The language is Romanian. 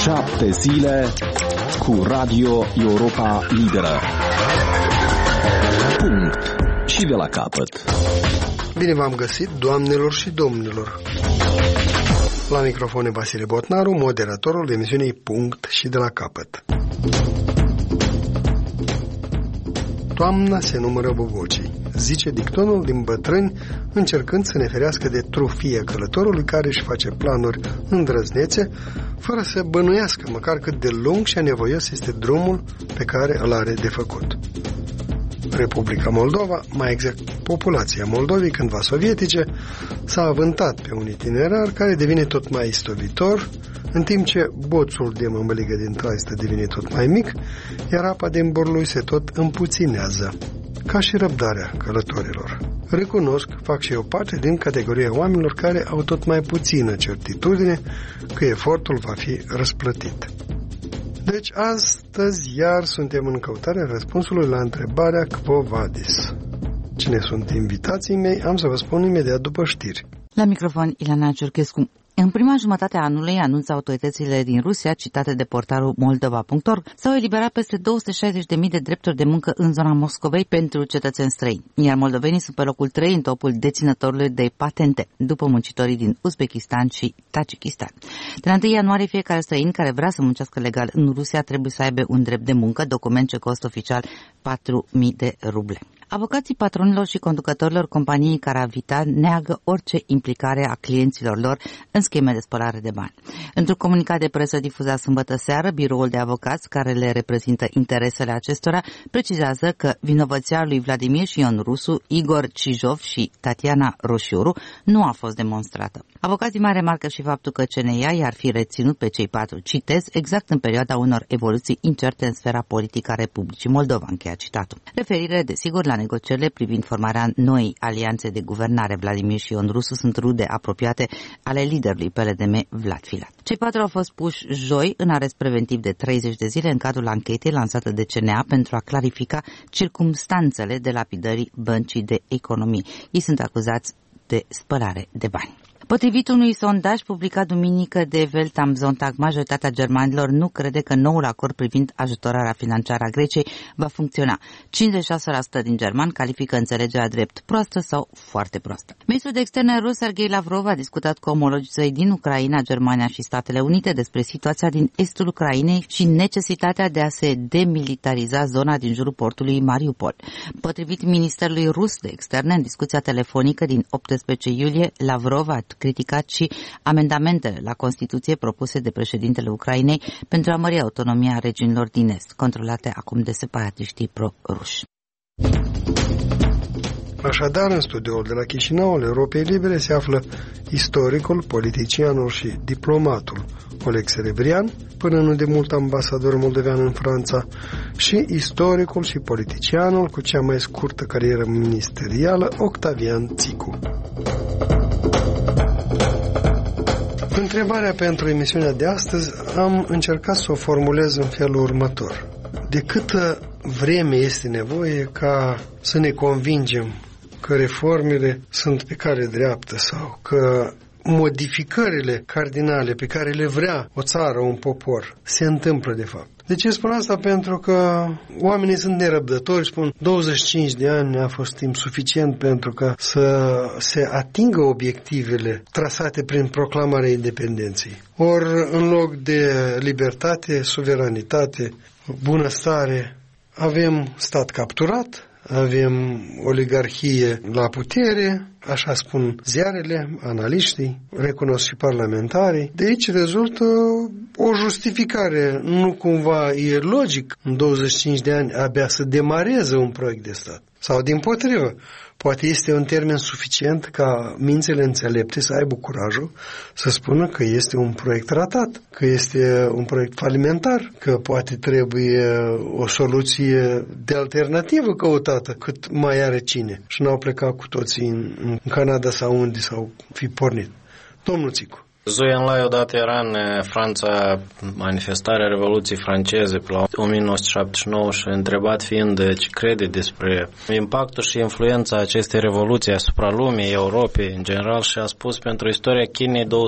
7 zile cu Radio Europa Liberă. Punct. Și de la capăt. Bine v-am găsit, doamnelor și domnilor. La microfon e Vasile Botnaru, moderatorul emisiunii Punct și de la capăt. Toamna se numără bobocii, zice dictonul din bătrâni, încercând să ne ferească de trufie călătorului care își face planuri îndrăznețe, fără să bănuiască măcar cât de lung și anevoios este drumul pe care îl are de făcut. Republica Moldova, mai exact populația Moldovei cândva sovietice, s-a avântat pe un itinerar care devine tot mai istovitor, în timp ce boțul de mămăligă din traistă devine tot mai mic, iar apa din borlui se tot împuținează, ca și răbdarea călătorilor. Recunosc, fac și eu parte din categoria oamenilor care au tot mai puțină certitudine că efortul va fi răsplătit. Deci astăzi iar suntem în căutarea răspunsului la întrebarea Quo Vadis. Cine sunt invitații mei, am să vă spun imediat după știri. La microfon, Ilana Ciurchescu. În prima jumătate a anului, anunță autoritățile din Rusia, citate de portalul Moldova.org, s-au eliberat peste 260.000 de drepturi de muncă în zona Moscovei pentru cetățeni străini, iar moldovenii sunt pe locul 3 în topul deținătorilor de patente, după muncitorii din Uzbekistan și Tajikistan. De la 1 ianuarie, fiecare străin care vrea să muncească legal în Rusia trebuie să aibă un drept de muncă, document ce costă oficial 4.000 de ruble. Avocații patronilor și conducătorilor companiei Caravita neagă orice implicare a clienților lor în scheme de spălare de bani. Într-un comunicat de presă difuzat sâmbătă seară, biroul de avocați care le reprezintă interesele acestora precizează că vinovăția lui Vladimir și Ion Rusu, Igor Cijov și Tatiana Roșioru nu a fost demonstrată. Avocații mai remarcă și faptul că CNA i-ar fi reținut pe cei patru, citez, exact în perioada unor evoluții incerte în sfera politică a Republicii Moldova, încheia citatul. Referire, desigur, la negocierile privind formarea noii alianțe de guvernare. Vladimir și Ion Rusu sunt rude apropiate ale liderului PLDM, Vlad Filat. Cei patru au fost puși joi în arest preventiv de 30 de zile în cadrul anchetei lansată de CNA pentru a clarifica circumstanțele de lapidării Băncii de Economii. Ei sunt acuzați de spălare de bani. Potrivit unui sondaj publicat duminică de Welt am Sonntag, majoritatea germanilor nu crede că noul acord privind ajutorarea financiară a Greciei va funcționa. 56% din germani califică înțelegerea drept proastă sau foarte proastă. Ministrul de Externe rus Sergei Lavrov a discutat cu omologii săi din Ucraina, Germania și Statele Unite despre situația din estul Ucrainei și necesitatea de a se demilitariza zona din jurul portului Mariupol. Potrivit Ministerului Rus de Externe, în discuția telefonică din 18 iulie, Lavrov a criticat și amendamentele la Constituție propuse de președintele Ucrainei pentru a mări autonomia regiunilor din est, controlate acum de separatiștii pro-ruși. Așadar, în studioul de la Chișinău al Europei Libere se află istoricul, politicianul și diplomatul Oleg Serebrian, până nu de mult ambasador moldovean în Franța, și istoricul și politicianul cu cea mai scurtă carieră ministerială, Octavian Țicu. Întrebarea pentru emisiunea de astăzi am încercat să o formulez în felul următor. De câtă vreme este nevoie ca să ne convingem că reformele sunt pe cale dreaptă sau că modificările cardinale pe care le vrea o țară, un popor, se întâmplă de fapt? De ce spun asta? Pentru că oamenii sunt nerăbdători, spun 25 de ani a fost timp suficient pentru ca să se atingă obiectivele trasate prin proclamarea independenței. Ori în loc de libertate, suveranitate, bunăstare, avem stat capturat, avem oligarhie la putere, așa spun ziarele, analiștii, recunosc și parlamentarii. De aici rezultă o justificare. Nu cumva e logic în 25 de ani abia să demareze un proiect de stat? Sau dimpotrivă, poate este un termen suficient ca mințile înțelepte să aibă curajul să spună că este un proiect ratat, că este un proiect falimentar, că poate trebuie o soluție de alternativă căutată cât mai are cine. Și n-au plecat cu toții în Canada sau unde s-au fi pornit. Domnul Țicu. Zuian Lai odată era în Franța manifestarea Revoluției franceze pe la 1979 și întrebat fiind ce crede despre impactul și influența acestei revoluții asupra lumii, Europei în general, și a spus pentru istoria Chinei